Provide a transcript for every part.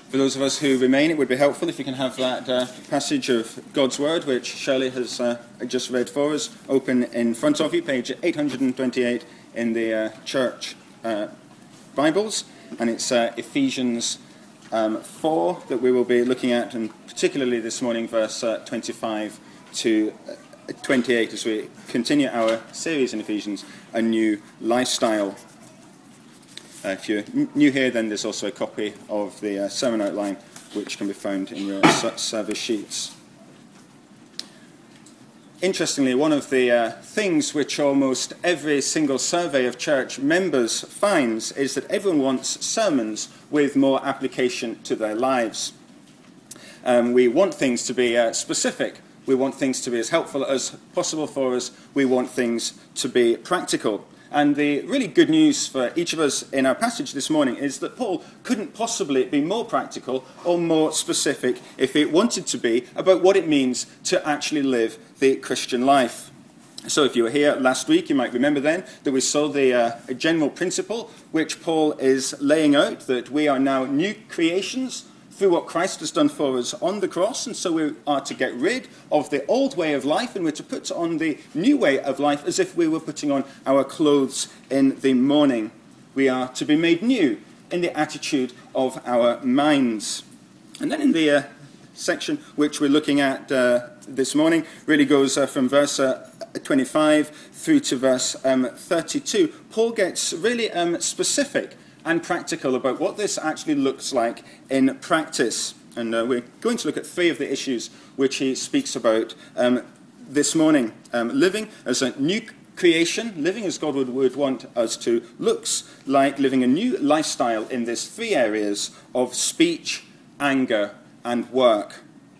For those of us who remain, it would be helpful if you can have that passage of God's Word, which Shirley has just read for us, open in front of you, page 828 in the church Bibles. And it's Ephesians 4 that we will be looking at, and particularly this morning, verse 25 to 28, as we continue our series in Ephesians, A New Lifestyle. If you're new here, then there's also a copy of the sermon outline, which can be found in your service sheets. Interestingly, one of the things which almost every single survey of church members finds is that everyone wants sermons with more application to their lives. We want things to be specific. We want things to be as helpful as possible for us. We want things to be practical. And the really good news for each of us in our passage this morning is that Paul couldn't possibly be more practical or more specific, if it wanted to be, about what it means to actually live the Christian life. So if you were here last week, you might remember then that we saw the general principle which Paul is laying out, that we are now new creations through what Christ has done for us on the cross, and so we are to get rid of the old way of life, and we're to put on the new way of life as if we were putting on our clothes in the morning. We are to be made new in the attitude of our minds. And then in the section which we're looking at this morning really goes from verse 25 through to verse 32. Paul gets really specific and practical about what this actually looks like in practice. And we're going to look at three of the issues which he speaks about this morning. Living as a new creation, living as God would want us to, looks like living a new lifestyle in these three areas of speech, anger, and work.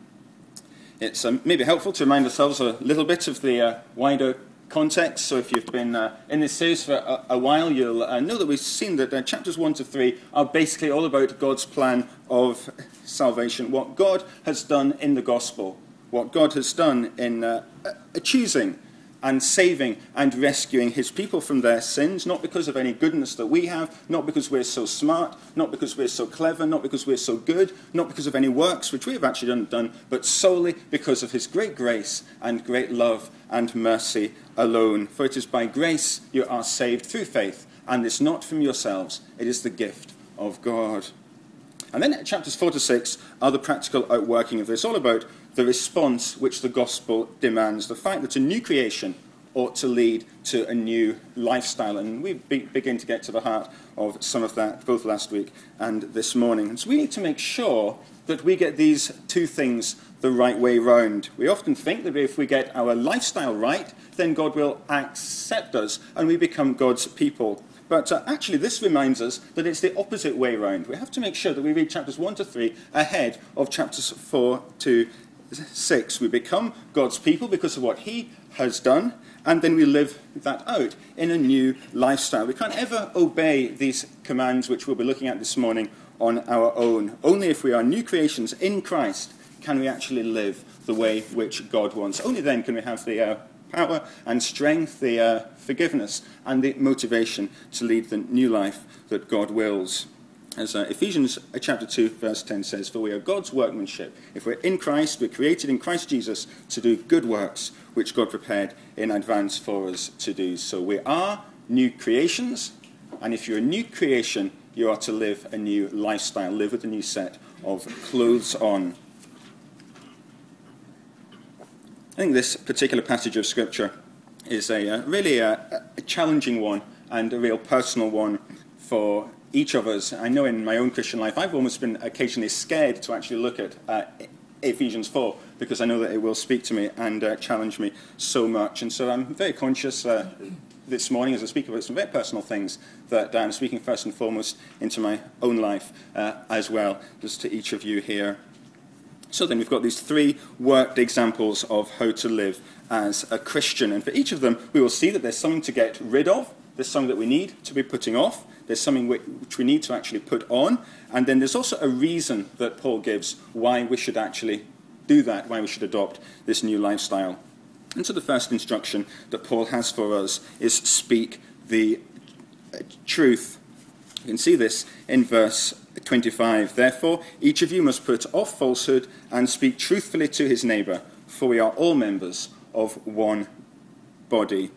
It's maybe helpful to remind ourselves a little bit of the wider context. So if you've been in this series for a while, you'll know that we've seen that chapters 1 to 3 are basically all about God's plan of salvation, what God has done in the gospel, what God has done in choosing and saving and rescuing his people from their sins, not because of any goodness that we have, not because we're so smart, not because we're so clever, not because we're so good, not because of any works which we have actually done, but solely because of his great grace and great love and mercy alone. For it is by grace you are saved through faith, and it's not from yourselves, it is the gift of God. And then chapters 4 to 6 are the practical outworking of this, all about the response which the gospel demands, the fact that a new creation ought to lead to a new lifestyle. And we begin to get to the heart of some of that, both last week and this morning. And so we need to make sure that we get these two things the right way round. We often think that if we get our lifestyle right, then God will accept us and we become God's people. But actually, this reminds us that it's the opposite way round. We have to make sure that we read chapters 1 to 3 ahead of chapters 4 to 6. We become God's people because of what he has done, and then we live that out in a new lifestyle. We can't ever obey these commands which we'll be looking at this morning on our own. Only if we are new creations in Christ can we actually live the way which God wants. Only then can we have the power and strength, the forgiveness and the motivation to lead the new life that God wills. As Ephesians chapter 2 verse 10 says, for we are God's workmanship. If we're in Christ, we're created in Christ Jesus to do good works which God prepared in advance for us to do. So we are new creations, and if you're a new creation, you are to live a new lifestyle, live with a new set of clothes on. I think this particular passage of Scripture is really a challenging one and a real personal one for each of us. I know in my own Christian life I've almost been occasionally scared to actually look at Ephesians 4 because I know that it will speak to me and challenge me so much. And so I'm very conscious this morning as I speak about some very personal things that I'm speaking first and foremost into my own life as well, just to each of you here. So then we've got these three worked examples of how to live as a Christian. And for each of them, we will see that there's something to get rid of, there's something that we need to be putting off, there's something which we need to actually put on, and then there's also a reason that Paul gives why we should actually do that, why we should adopt this new lifestyle. And so the first instruction that Paul has for us is speak the truth. You can see this in verse 25. Therefore, each of you must put off falsehood and speak truthfully to his neighbour, for we are all members of one body.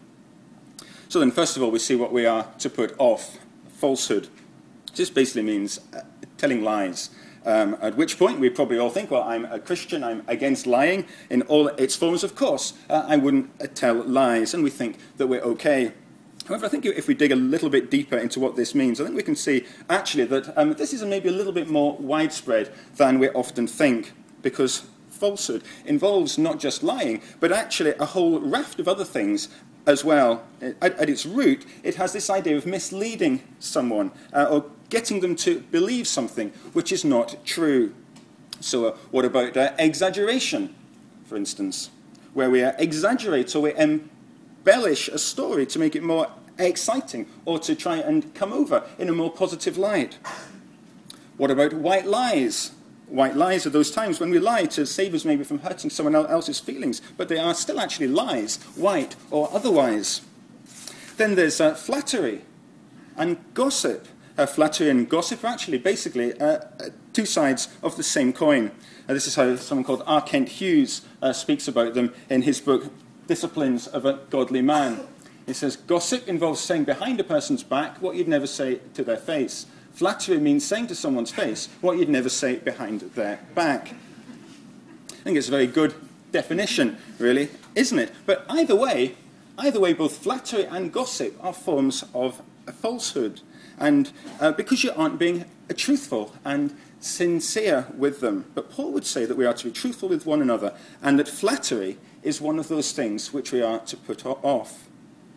So then, first of all, we see what we are to put off: falsehood. This basically means telling lies. At which point we probably all think, well, I'm a Christian, I'm against lying in all its forms, of course. I wouldn't tell lies, and we think that we're okay. However, I think if we dig a little bit deeper into what this means, I think we can see actually that this is maybe a little bit more widespread than we often think, because falsehood involves not just lying, but actually a whole raft of other things as well. At its root, it has this idea of misleading someone or getting them to believe something which is not true. So what about exaggeration, for instance, where we exaggerate or we embellish a story to make it more exciting or to try and come over in a more positive light? What about white lies? White lies are those times when we lie to save us maybe from hurting someone else's feelings, but they are still actually lies, white or otherwise. Then there's flattery and gossip. Flattery and gossip are actually basically two sides of the same coin. This is how someone called R. Kent Hughes speaks about them in his book, Disciplines of a Godly Man. He says, gossip involves saying behind a person's back what you'd never say to their face. Flattery means saying to someone's face what you'd never say behind their back. I think it's a very good definition, really, isn't it? But either way, both flattery and gossip are forms of falsehood. And because you aren't being truthful and sincere with them. But Paul would say that we are to be truthful with one another, and that flattery is one of those things which we are to put off.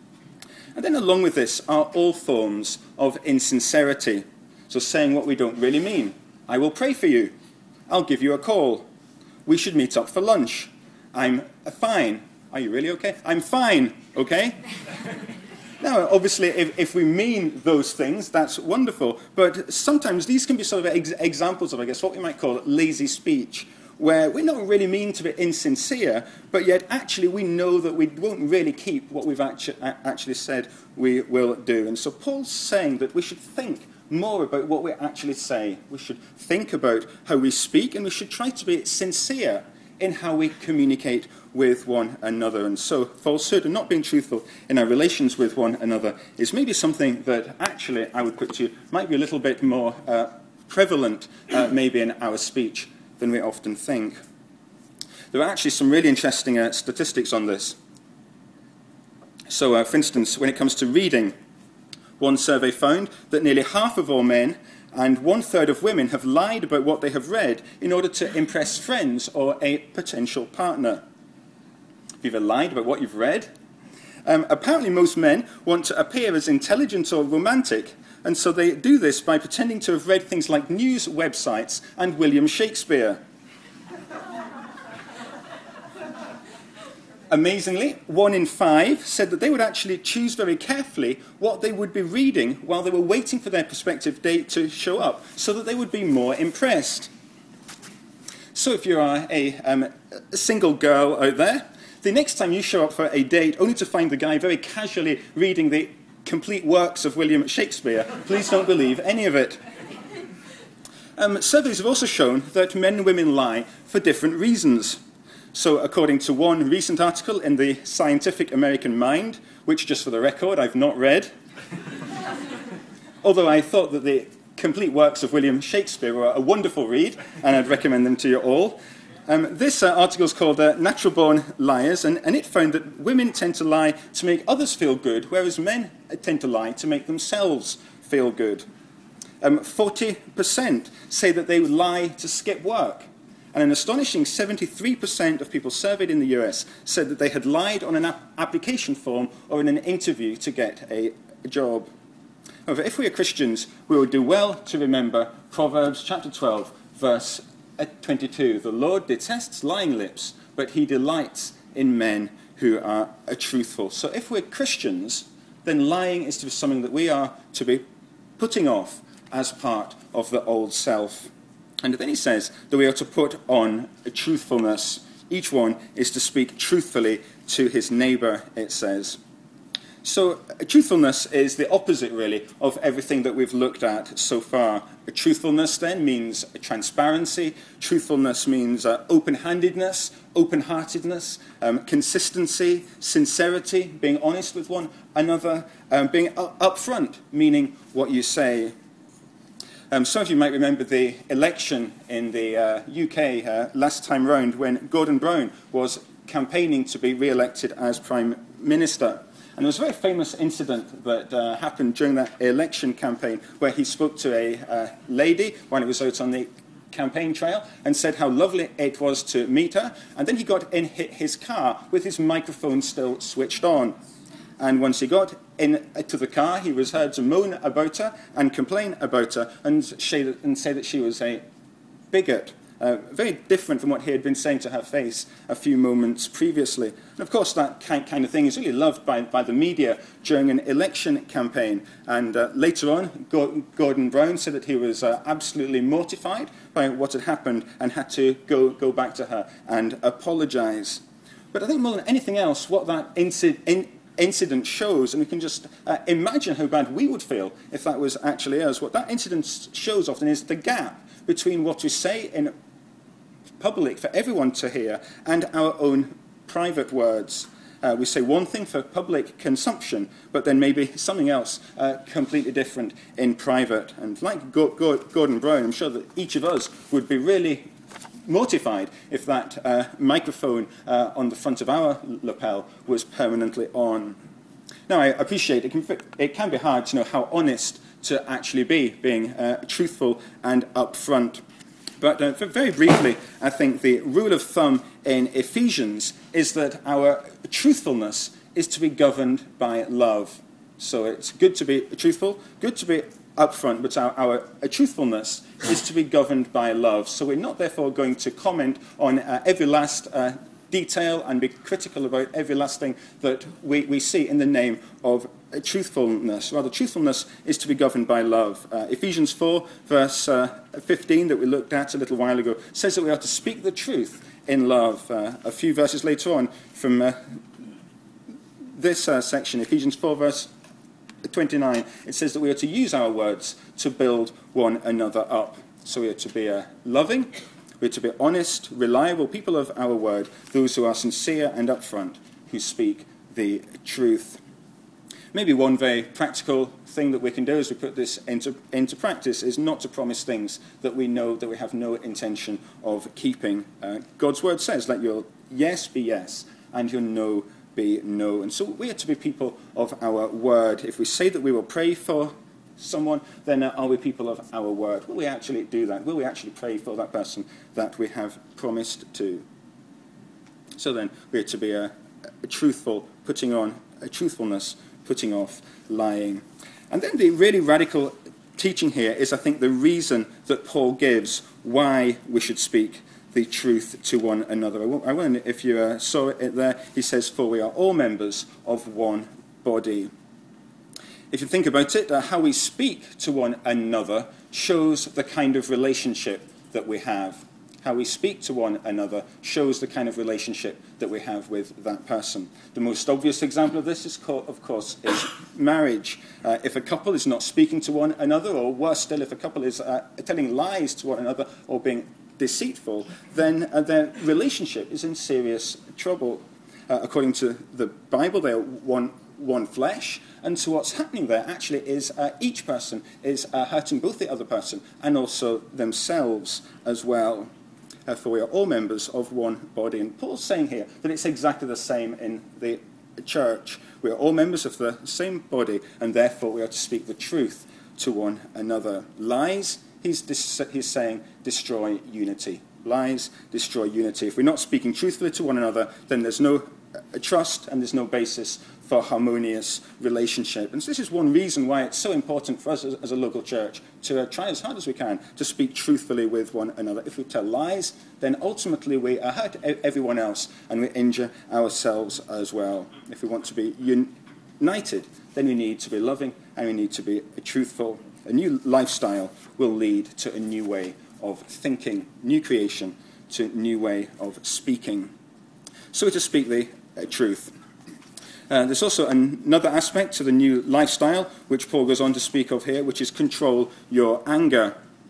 And then along with this are all forms of insincerity. So saying what we don't really mean. I will pray for you. I'll give you a call. We should meet up for lunch. I'm fine. Are you really okay? I'm fine, okay? Now, obviously, if we mean those things, that's wonderful. But sometimes these can be sort of examples of, I guess, what we might call lazy speech, where we don't really mean to be insincere, but yet actually we know that we won't really keep what we've actually said we will do. And so Paul's saying that we should think more about what we actually say. We should think about how we speak, and we should try to be sincere in how we communicate with one another. And so falsehood and not being truthful in our relations with one another is maybe something that actually, I would put to you, might be a little bit more prevalent maybe in our speech than we often think. There are actually some really interesting statistics on this. So, for instance, when it comes to reading, one survey found that nearly half of all men and 1/3 of women have lied about what they have read in order to impress friends or a potential partner. Have you ever lied about what you've read? Apparently most men want to appear as intelligent or romantic, and so they do this by pretending to have read things like news websites and William Shakespeare. Amazingly, 1 in 5 said that they would actually choose very carefully what they would be reading while they were waiting for their prospective date to show up, so that they would be more impressed. So if you are a single girl out there, the next time you show up for a date only to find the guy very casually reading the complete works of William Shakespeare, please don't believe any of it. Surveys have also shown that men and women lie for different reasons. So according to one recent article in the Scientific American Mind, which, just for the record, I've not read, although I thought that the complete works of William Shakespeare were a wonderful read, and I'd recommend them to you all, this article is called Natural Born Liars, and it found that women tend to lie to make others feel good, whereas men tend to lie to make themselves feel good. 40% say that they would lie to skip work. And an astonishing 73% of people surveyed in the US said that they had lied on an application form or in an interview to get a job. However, if we are Christians, we would do well to remember Proverbs chapter 12, verse 22. The Lord detests lying lips, but he delights in men who are truthful. So if we're Christians, then lying is to be something that we are to be putting off as part of the old self. And then he says that we are to put on a truthfulness. Each one is to speak truthfully to his neighbour, it says. So truthfulness is the opposite, really, of everything that we've looked at so far. Truthfulness then means transparency. Truthfulness means open-handedness, open-heartedness, consistency, sincerity, being honest with one another, being upfront, meaning what you say. Some of you might remember the election in the UK last time round when Gordon Brown was campaigning to be re-elected as Prime Minister. And there was a very famous incident that happened during that election campaign where he spoke to a lady while he was out on the campaign trail and said how lovely it was to meet her. And then he got in his car with his microphone still switched on. And once he got into the car, he was heard to moan about her and complain about her and say that she was a bigot. Very different from what he had been saying to her face a few moments previously. And of course, that kind of thing is really loved by the media during an election campaign. And later on, Gordon Brown said that he was absolutely mortified by what had happened and had to go back to her and apologise. But I think more than anything else, what that incident shows, and we can just imagine how bad we would feel if that was actually us, what that incident shows often is the gap between what we say in public for everyone to hear and our own private words. We say one thing for public consumption, but then maybe something else completely different in private. And like Gordon Brown, I'm sure that each of us would be really mortified if that microphone on the front of our lapel was permanently on. Now, I appreciate it can be hard to know how honest to actually be, being truthful and upfront. But very briefly, I think the rule of thumb in Ephesians is that our truthfulness is to be governed by love. So it's good to be truthful, good to be upfront, but our truthfulness is to be governed by love. So we're not therefore going to comment on every last detail and be critical about every last thing that we see in the name of truthfulness. Rather, truthfulness is to be governed by love. Ephesians 4, verse 15, that we looked at a little while ago, says that we are to speak the truth in love. A few verses later on from this section, Ephesians 4, verse 29, it says that we are to use our words to build one another up. So we are to be loving, we are to be honest, reliable people of our word, those who are sincere and upfront, who speak the truth. Maybe one very practical thing that we can do as we put this into practice is not to promise things that we know that we have no intention of keeping. God's word says, let your yes be yes, and your no be no. And so we are to be people of our word. If we say that we will pray for someone, then are we people of our word? Will we actually do that? Will we actually pray for that person that we have promised to? So then we are to be a truthful, putting on a truthfulness, putting off lying. And then the really radical teaching here is, I think, the reason that Paul gives why we should speak the truth to one another. I wonder if you saw it there. He says, for we are all members of one body. If you think about it, how we speak to one another shows the kind of relationship that we have. How we speak to one another shows the kind of relationship that we have with that person. The most obvious example of this, of course, is marriage. If a couple is not speaking to one another, or worse still, if a couple is telling lies to one another or being deceitful, then their relationship is in serious trouble. According to the Bible, they are one flesh, and so what's happening there actually is each person is hurting both the other person and also themselves as well. For we are all members of one body. And Paul's saying here that it's exactly the same in the church. We are all members of the same body, and therefore we are to speak the truth to one another. Lies, he's saying, destroy unity. Lies destroy unity. If we're not speaking truthfully to one another, then there's no trust and there's no basis for harmonious relationship. And so this is one reason why it's so important for us as a local church to try as hard as we can to speak truthfully with one another. If we tell lies, then ultimately we hurt everyone else and we injure ourselves as well. If we want to be united, then we need to be loving and we need to be truthful. A new lifestyle will lead to a new way of thinking, new creation, to a new way of speaking. So to speak the truth. There's also another aspect to the new lifestyle, which Paul goes on to speak of here, which is control your anger.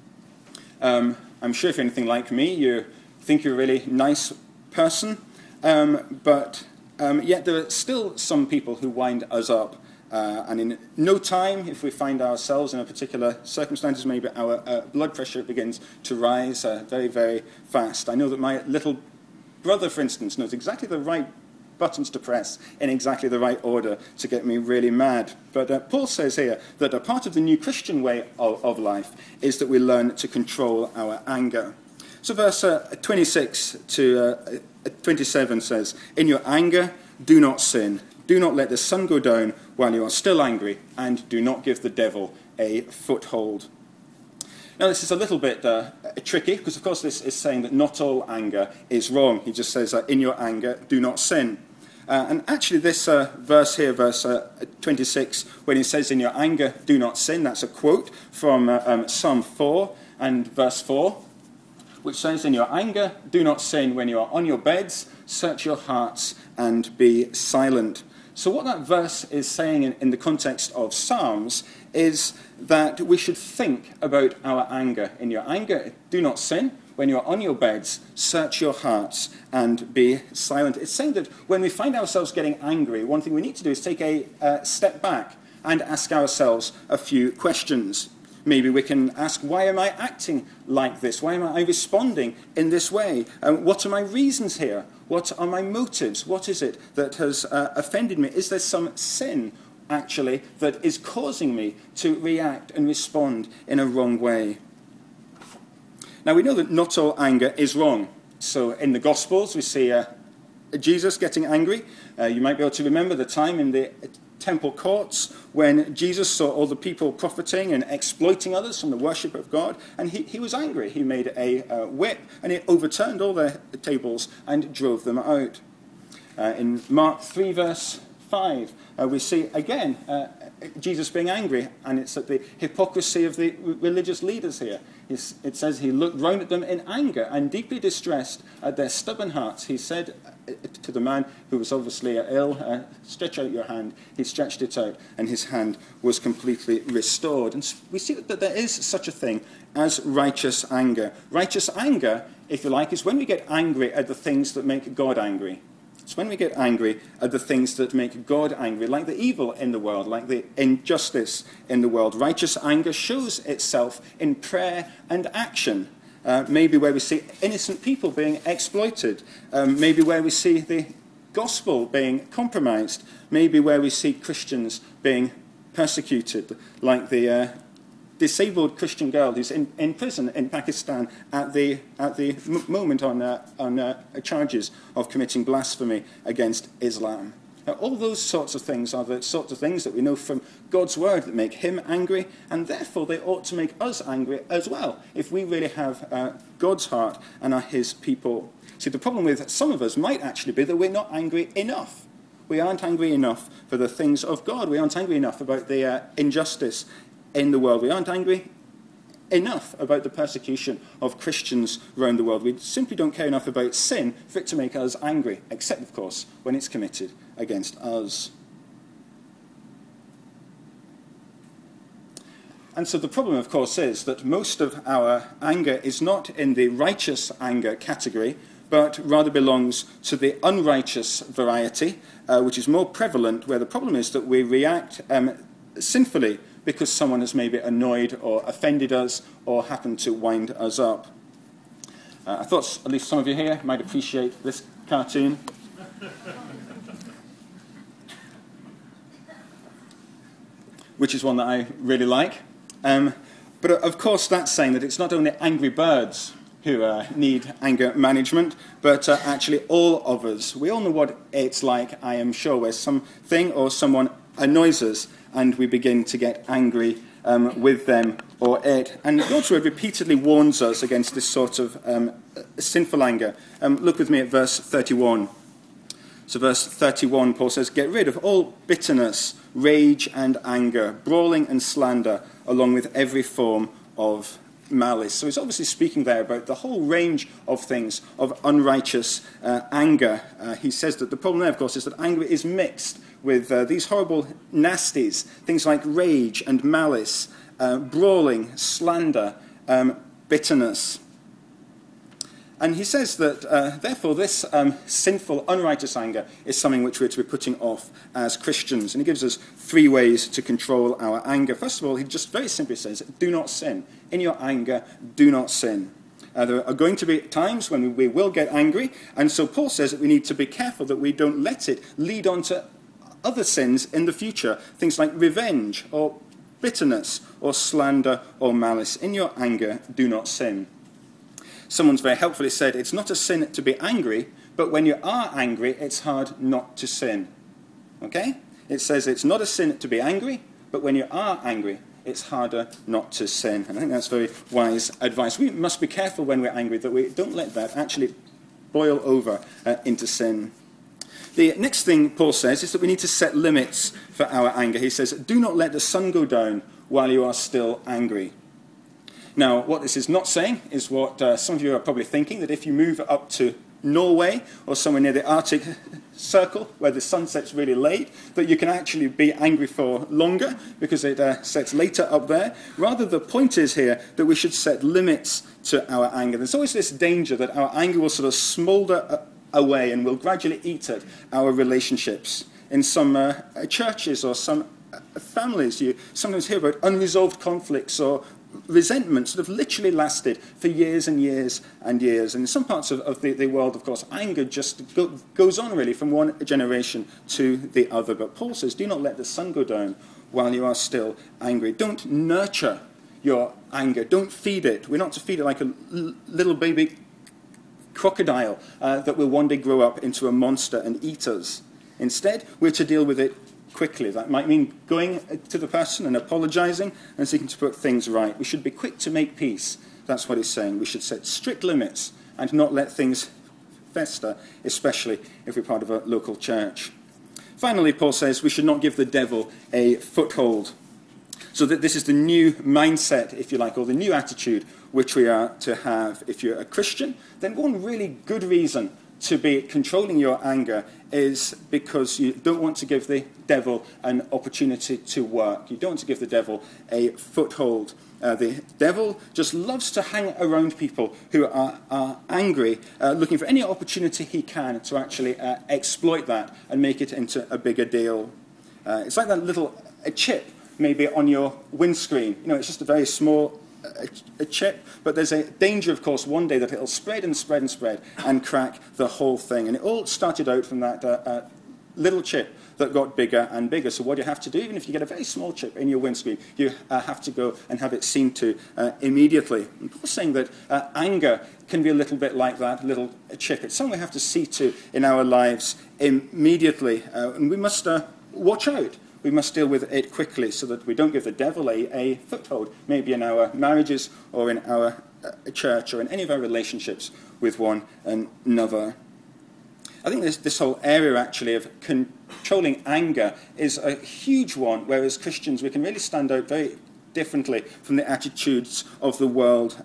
I'm sure if you're anything like me, you think you're a really nice person, but yet there are still some people who wind us up. And in no time, if we find ourselves in a particular circumstances, maybe our blood pressure begins to rise very, very fast. I know that my little brother, for instance, knows exactly the right buttons to press in exactly the right order to get me really mad. But Paul says here that a part of the new Christian way of life is that we learn to control our anger. So verse 26 to 27 says, "In your anger, do not sin. Do not let the sun go down while you are still angry, and do not give the devil a foothold." Now, this is a little bit tricky, because, of course, this is saying that not all anger is wrong. He just says, in your anger, do not sin. And actually, this verse here, verse 26, when he says, in your anger, do not sin, that's a quote from Psalm 4 and verse 4, which says, in your anger, do not sin when you are on your beds, search your hearts and be silent. So what that verse is saying in the context of Psalms is that we should think about our anger. In your anger, do not sin. When you are on your beds, search your hearts and be silent. It's saying that when we find ourselves getting angry, one thing we need to do is take a step back and ask ourselves a few questions. Maybe we can ask, why am I acting like this? Why am I responding in this way? What are my reasons here? What are my motives? What is it that has offended me? Is there some sin, actually, that is causing me to react and respond in a wrong way? Now, we know that not all anger is wrong. So in the Gospels, we see Jesus getting angry. You might be able to remember the time in the temple courts when Jesus saw all the people profiting and exploiting others from the worship of God, and he was angry. He made a whip, and he overturned all their tables and drove them out. In Mark 3, verse 5, we see again Jesus being angry, and it's at the hypocrisy of the religious leaders here. It says he looked round at them in anger and deeply distressed at their stubborn hearts. He said to the man who was obviously ill, stretch out your hand. He stretched it out, and his hand was completely restored. And we see that there is such a thing as righteous anger. Righteous anger, if you like, is when we get angry at the things that make God angry. It's when we get angry at the things that make God angry, like the evil in the world, like the injustice in the world. Righteous anger shows itself in prayer and action. Maybe where we see innocent people being exploited. Maybe where we see the gospel being compromised. Maybe where we see Christians being persecuted, like the disabled Christian girl who's in prison in Pakistan at the moment on charges of committing blasphemy against Islam. Now, all those sorts of things are the sorts of things that we know from God's word that make him angry, and therefore they ought to make us angry as well, if we really have God's heart and are his people. See, the problem with some of us might actually be that we're not angry enough. We aren't angry enough for the things of God. We aren't angry enough about the injustice in the world. We aren't angry enough about the persecution of Christians around the world. We simply don't care enough about sin for it to make us angry, except, of course, when it's committed against us. And so the problem, of course, is that most of our anger is not in the righteous anger category, but rather belongs to the unrighteous variety, which is more prevalent, where the problem is that we react sinfully because someone has maybe annoyed or offended us or happened to wind us up. I thought at least some of you here might appreciate this cartoon. Which is one that I really like. But of course that's saying that it's not only angry birds who need anger management, but actually all of us. We all know what it's like, I am sure, where something or someone annoys us and we begin to get angry with them or it. And God's word repeatedly warns us against this sort of sinful anger. Look with me at verse 31. So verse 31, Paul says, "Get rid of all bitterness, rage and anger, brawling and slander, along with every form of malice." So he's obviously speaking there about the whole range of things of unrighteous anger. He says that the problem there, of course, is that anger is mixed with these horrible nasties, things like rage and malice, brawling, slander, bitterness. And he says that, therefore, this sinful, unrighteous anger is something which we're to be putting off as Christians. And he gives us 3 ways to control our anger. First of all, he just very simply says, do not sin. In your anger, do not sin. There are going to be times when we will get angry, and so Paul says that we need to be careful that we don't let it lead on to other sins in the future, things like revenge or bitterness or slander or malice. In your anger, do not sin. Someone's very helpfully said, it's not a sin to be angry, but when you are angry, it's hard not to sin. Okay? It says it's not a sin to be angry, but when you are angry, it's harder not to sin. And I think that's very wise advice. We must be careful when we're angry that we don't let that actually boil over into sin. The next thing Paul says is that we need to set limits for our anger. He says, do not let the sun go down while you are still angry. Now, what this is not saying is what some of you are probably thinking, that if you move up to Norway or somewhere near the Arctic Circle where the sun sets really late, that you can actually be angry for longer because it sets later up there. Rather, the point is here that we should set limits to our anger. There's always this danger that our anger will sort of smolder away and will gradually eat at our relationships. In some churches or some families, you sometimes hear about unresolved conflicts or resentment sort of literally lasted for years and years and years. And in some parts of the world, of course, anger just goes on really from one generation to the other. But Paul says, do not let the sun go down while you are still angry. Don't nurture your anger. Don't feed it. We're not to feed it like a little baby crocodile that will one day grow up into a monster and eat us. Instead, we're to deal with it quickly. That might mean going to the person and apologizing and seeking to put things right. We should be quick to make peace. That's what he's saying. We should set strict limits and not let things fester, especially if we're part of a local church. Finally, Paul says we should not give the devil a foothold. So that this is the new mindset, if you like, or the new attitude which we are to have. If you're a Christian, then one really good reason to be controlling your anger is because you don't want to give the devil an opportunity to work. You don't want to give the devil a foothold. The devil just loves to hang around people who are angry, looking for any opportunity he can to actually exploit that and make it into a bigger deal. It's like that little chip maybe on your windscreen. You know, it's just a very small a chip, but there's a danger, of course, one day that it'll spread and spread and spread and crack the whole thing. And it all started out from that little chip that got bigger and bigger. So what you have to do, even if you get a very small chip in your windscreen, you have to go and have it seen to immediately. And Paul's saying that anger can be a little bit like that little chip. It's something we have to see to in our lives immediately. And we must watch out. We must deal with it quickly so that we don't give the devil a foothold, maybe in our marriages or in our church or in any of our relationships with one another. I think this whole area actually of controlling anger is a huge one, whereas Christians, we can really stand out very differently from the attitudes of the world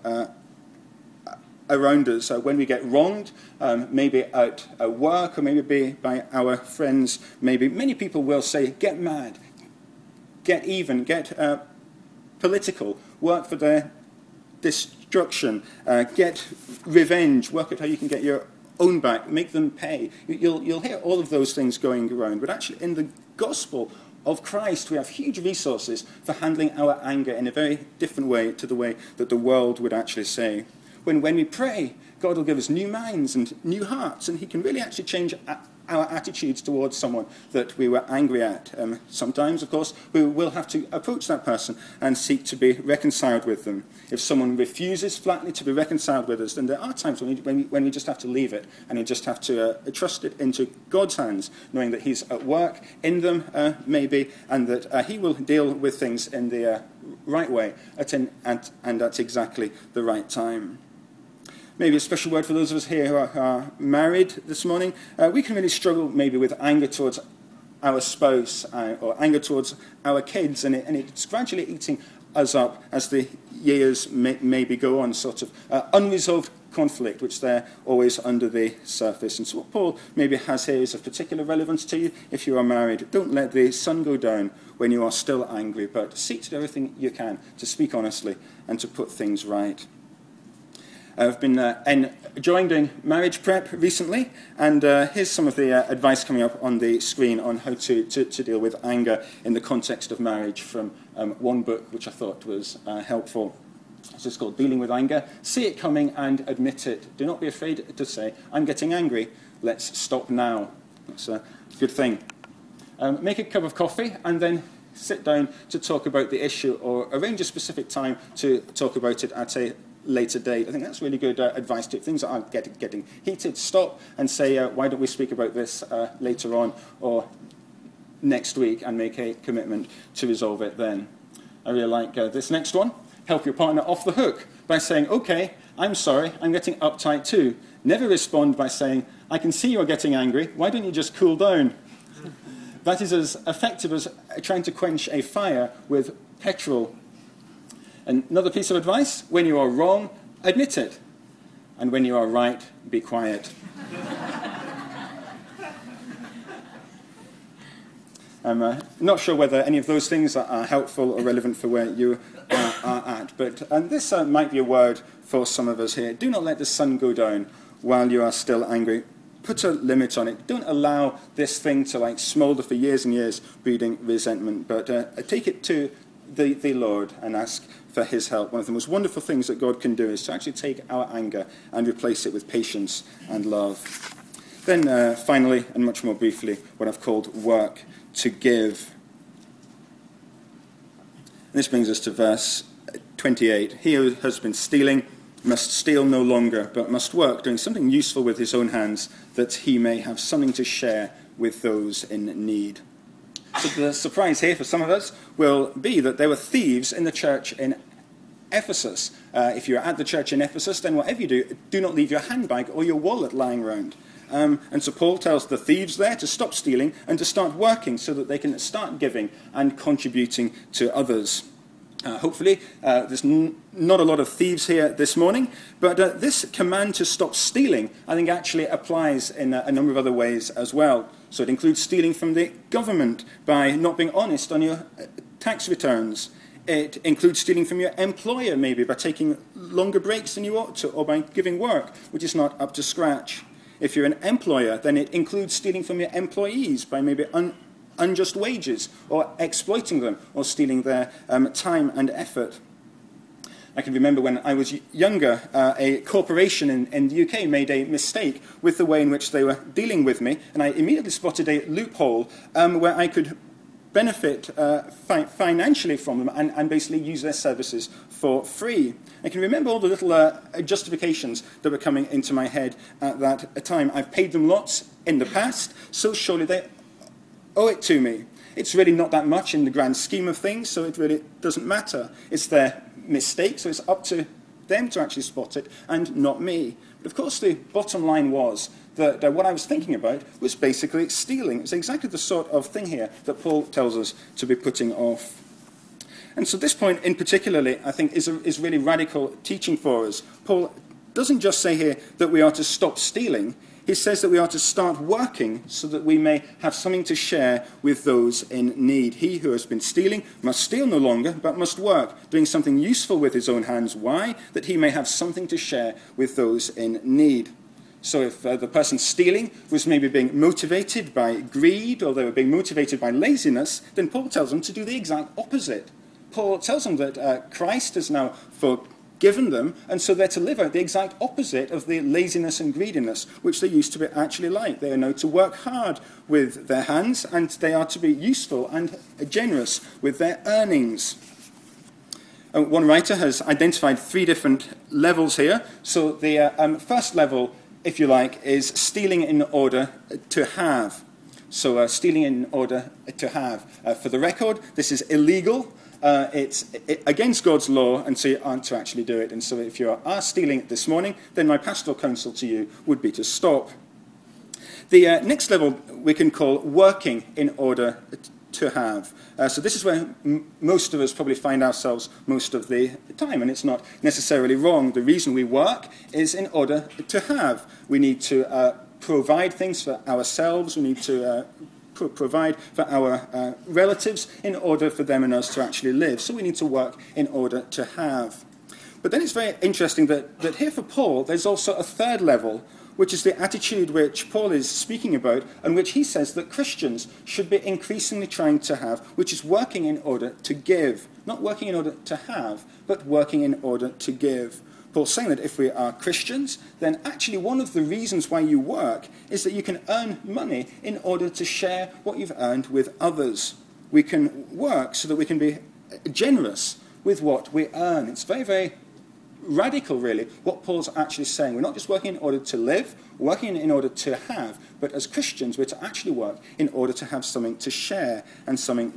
around us. So when we get wronged, maybe at work or maybe by our friends, maybe many people will say, get mad, get even, get political, work for their destruction, get revenge, work out how you can get your own back, make them pay. You'll hear all of those things going around. But actually in the gospel of Christ, we have huge resources for handling our anger in a very different way to the way that the world would actually say. When we pray, God will give us new minds and new hearts, and he can really actually change our attitudes towards someone that we were angry at. Sometimes, of course, we will have to approach that person and seek to be reconciled with them. If someone refuses flatly to be reconciled with us, then there are times when we just have to leave it, and we just have to trust it into God's hands, knowing that he's at work in them, maybe, and that he will deal with things in the right way and at exactly the right time. Maybe a special word for those of us here who are married this morning. We can really struggle maybe with anger towards our spouse or anger towards our kids, and it's gradually eating us up as the years maybe go on, sort of unresolved conflict, which they're always under the surface. And so what Paul maybe has here is of particular relevance to you if you are married. Don't let the sun go down when you are still angry, but seek to do everything you can to speak honestly and to put things right. I've been enjoying doing marriage prep recently, and here's some of the advice coming up on the screen on how to deal with anger in the context of marriage from one book which I thought was helpful. This is called Dealing with Anger. See it coming and admit it. Do not be afraid to say, I'm getting angry. Let's stop now. That's a good thing. Make a cup of coffee and then sit down to talk about the issue, or arrange a specific time to talk about it at a later date. I think that's really good advice. To things that are getting heated, stop and say, why don't we speak about this later on or next week, and make a commitment to resolve it then. I really like this next one. Help your partner off the hook by saying, okay, I'm sorry, I'm getting uptight too. Never respond by saying, I can see you're getting angry, why don't you just cool down? That is as effective as trying to quench a fire with petrol. And another piece of advice, when you are wrong, admit it. And when you are right, be quiet. I'm not sure whether any of those things are helpful or relevant for where you are at, but this might be a word for some of us here. Do not let the sun go down while you are still angry. Put a limit on it. Don't allow this thing to smolder for years and years, breeding resentment, but take it to the Lord and ask for his help. One of the most wonderful things that God can do is to actually take our anger and replace it with patience and love. Then finally, and much more briefly, what I've called work to give. And this brings us to verse 28. He who has been stealing must steal no longer, but must work, doing something useful with his own hands, that he may have something to share with those in need. So the surprise here for some of us will be that there were thieves in the church in Ephesus. If you're at the church in Ephesus, then whatever you do, do not leave your handbag or your wallet lying around. And so Paul tells the thieves there to stop stealing and to start working so that they can start giving and contributing to others. Hopefully, there's not a lot of thieves here this morning, but this command to stop stealing, I think, actually applies in a number of other ways as well. So it includes stealing from the government by not being honest on your tax returns. It includes stealing from your employer, maybe, by taking longer breaks than you ought to, or by giving work which is not up to scratch. If you're an employer, then it includes stealing from your employees by maybe unjust wages, or exploiting them, or stealing their time and effort. I can remember when I was younger, a corporation in the UK made a mistake with the way in which they were dealing with me, and I immediately spotted a loophole where I could benefit financially from them and basically use their services for free. I can remember all the little justifications that were coming into my head at that time. I've paid them lots in the past, so surely they owe it to me. It's really not that much in the grand scheme of things, so it really doesn't matter. It's their mistake, so it's up to them to actually spot it, and not me. But of course, the bottom line was that what I was thinking about was basically stealing. It's exactly the sort of thing here that Paul tells us to be putting off. And so this point in particularly, I think, is really radical teaching for us. Paul doesn't just say here that we are to stop stealing. He says that we are to start working so that we may have something to share with those in need. He who has been stealing must steal no longer, but must work, doing something useful with his own hands. Why? That he may have something to share with those in need. So if the person stealing was maybe being motivated by greed, or they were being motivated by laziness, then Paul tells them to do the exact opposite. Paul tells them that Christ has now forgiven them, and so they're to live out the exact opposite of the laziness and greediness which they used to be actually like. They are now to work hard with their hands, and they are to be useful and generous with their earnings. One writer has identified 3 different levels here. So the first level, if you like, is stealing in order to have. So stealing in order to have. For the record, this is illegal. It's against God's law, and so you aren't to actually do it. And so if you are stealing this morning, then my pastoral counsel to you would be to stop. The next level we can call working in order to have. So this is where most of us probably find ourselves most of the time, and it's not necessarily wrong. The reason we work is in order to have. We need to provide things for ourselves. We need to provide for our relatives in order for them and us to actually live. So we need to work in order to have. But then it's very interesting that here for Paul, there's also a third level, which is the attitude which Paul is speaking about, and which he says that Christians should be increasingly trying to have, which is working in order to give. Not working in order to have, but working in order to give. Paul's saying that if we are Christians, then actually one of the reasons why you work is that you can earn money in order to share what you've earned with others. We can work so that we can be generous with what we earn. It's very, very radical, really, what Paul's actually saying. We're not just working in order to live, working in order to have, but as Christians, we're to actually work in order to have something to share and something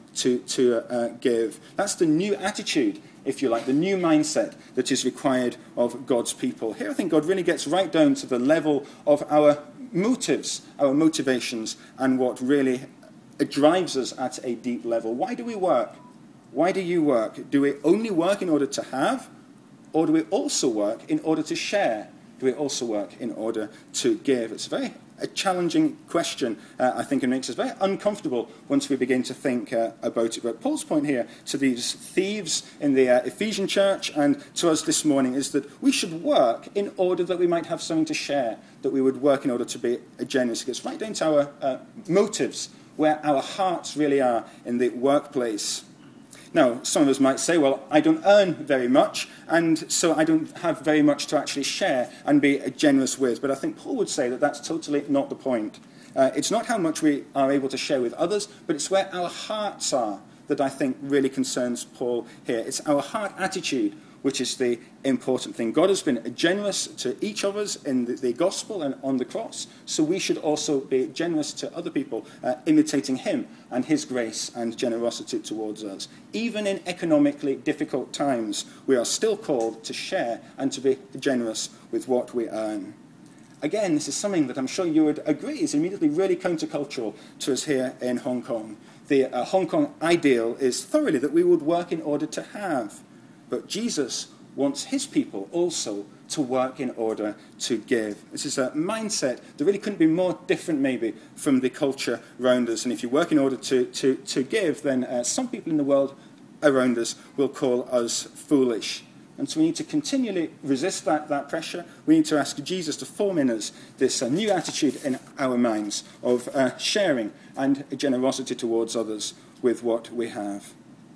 to give. That's the new attitude, if you like, the new mindset that is required of God's people. Here I think God really gets right down to the level of our motives, our motivations, and what really drives us at a deep level. Why do we work? Why do you work? Do we only work in order to have? Or do we also work in order to share? Do we also work in order to give? It's a challenging question, I think, and makes us very uncomfortable once we begin to think about it. But Paul's point here to these thieves in the Ephesian church and to us this morning is that we should work in order that we might have something to share, that we would work in order to be generous. It gets right down to our motives, where our hearts really are in the workplace. Now, some of us might say, well, I don't earn very much, and so I don't have very much to actually share and be generous with. But I think Paul would say that that's totally not the point. It's not how much we are able to share with others, but it's where our hearts are that I think really concerns Paul here. It's our heart attitude which is the important thing. God has been generous to each of us in the gospel and on the cross, so we should also be generous to other people, imitating him and his grace and generosity towards us. Even in economically difficult times, we are still called to share and to be generous with what we earn. Again, this is something that I'm sure you would agree is immediately really countercultural to us here in Hong Kong. The Hong Kong ideal is thoroughly that we would work in order to have. But Jesus wants his people also to work in order to give. This is a mindset that really couldn't be more different maybe from the culture around us. And if you work in order to give, then some people in the world around us will call us foolish. And so we need to continually resist that pressure. We need to ask Jesus to form in us this new attitude in our minds of sharing and generosity towards others with what we have.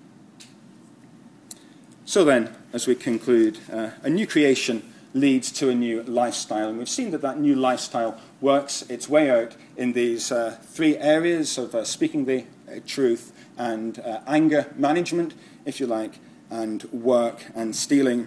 So then, as we conclude, a new creation leads to a new lifestyle. And we've seen that new lifestyle works its way out in these three areas of speaking the truth and anger management, if you like, and work and stealing.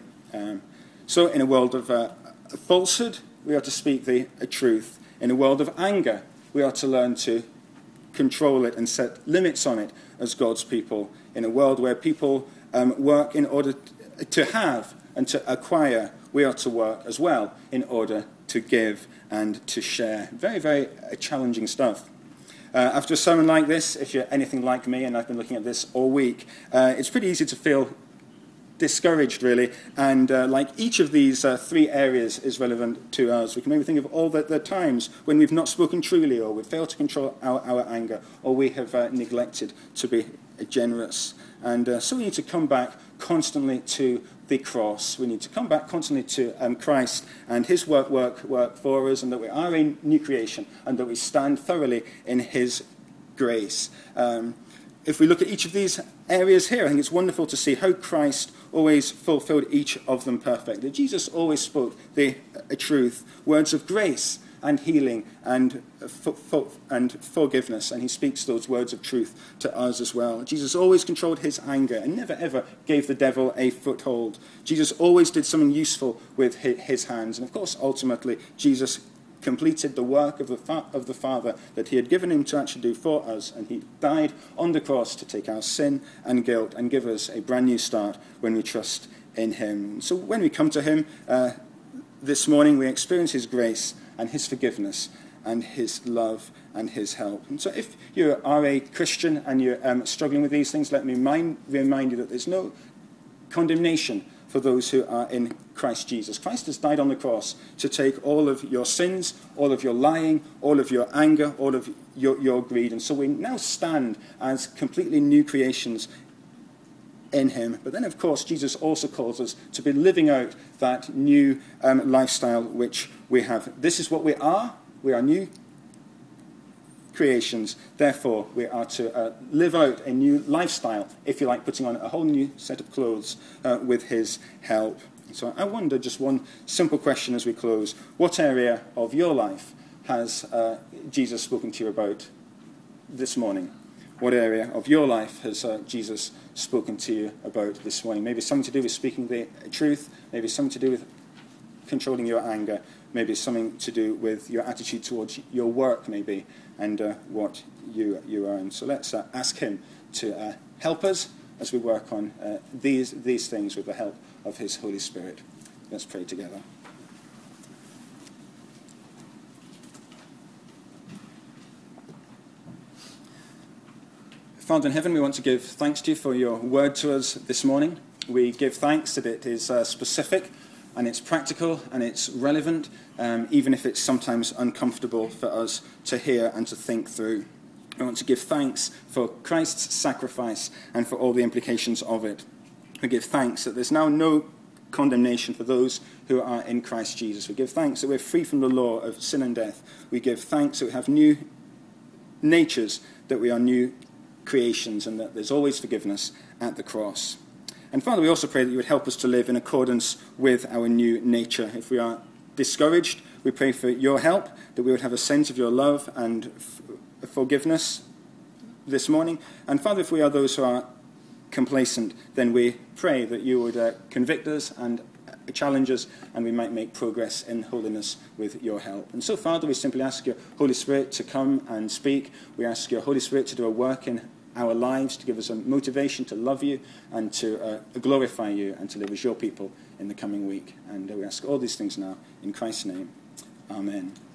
So in a world of falsehood, we are to speak the truth. In a world of anger, we are to learn to control it and set limits on it as God's people. In a world where people work in order to have and to acquire, we are to work as well in order to give and to share. Very, very challenging stuff. After a sermon like this, if you're anything like me, and I've been looking at this all week, it's pretty easy to feel discouraged, really, and like each of these three areas is relevant to us. We can maybe think of all the times when we've not spoken truly, or we've failed to control our anger, or we have neglected to be generous. And so we need to come back constantly to the cross. We need to come back constantly to Christ and his work for us, and that we are a new creation, and that we stand thoroughly in his grace. If we look at each of these areas here, I think it's wonderful to see how Christ always fulfilled each of them perfectly. Jesus always spoke the truth, words of grace and healing and forgiveness, and he speaks those words of truth to us as well. Jesus always controlled his anger and never ever gave the devil a foothold. Jesus always did something useful with his hands, and of course ultimately Jesus completed the work of the Father that he had given him to actually do for us, and he died on the cross to take our sin and guilt and give us a brand new start when we trust in him. So when we come to him this morning, we experience his grace and his forgiveness and his love and his help. And so if you are a Christian and you're struggling with these things, let me remind you that there's no condemnation for those who are in Christ Jesus. Christ has died on the cross to take all of your sins, all of your lying, all of your anger, all of your greed. And so we now stand as completely new creations in him. But then, of course, Jesus also calls us to be living out that new lifestyle which we have. This is what we are. We are new creations. Therefore, we are to live out a new lifestyle, if you like, putting on a whole new set of clothes with his help. So I wonder, just one simple question as we close, what area of your life has Jesus spoken to you about this morning? What area of your life has Jesus spoken to you about this morning? Maybe something to do with speaking the truth, maybe something to do with controlling your anger, maybe something to do with your attitude towards your work, maybe, and what you are in. So let's ask him to help us as we work on these things with the help of his Holy Spirit. Let's pray together. Father in heaven, we want to give thanks to you for your word to us this morning. We give thanks that it is specific and it's practical and it's relevant, even if it's sometimes uncomfortable for us to hear and to think through. We want to give thanks for Christ's sacrifice and for all the implications of it. We give thanks that there's now no condemnation for those who are in Christ Jesus. We give thanks that we're free from the law of sin and death. We give thanks that we have new natures, that we are new creations, and that there's always forgiveness at the cross. And Father, we also pray that you would help us to live in accordance with our new nature. If we are discouraged, we pray for your help, that we would have a sense of your love and forgiveness this morning. And Father, if we are those who are complacent, then we pray that you would convict us and challenge us, and we might make progress in holiness with your help. And so, Father, we simply ask your Holy Spirit to come and speak. We ask your Holy Spirit to do a work in our lives, to give us a motivation to love you and to glorify you and to live as your people in the coming week. And we ask all these things now in Christ's name. Amen.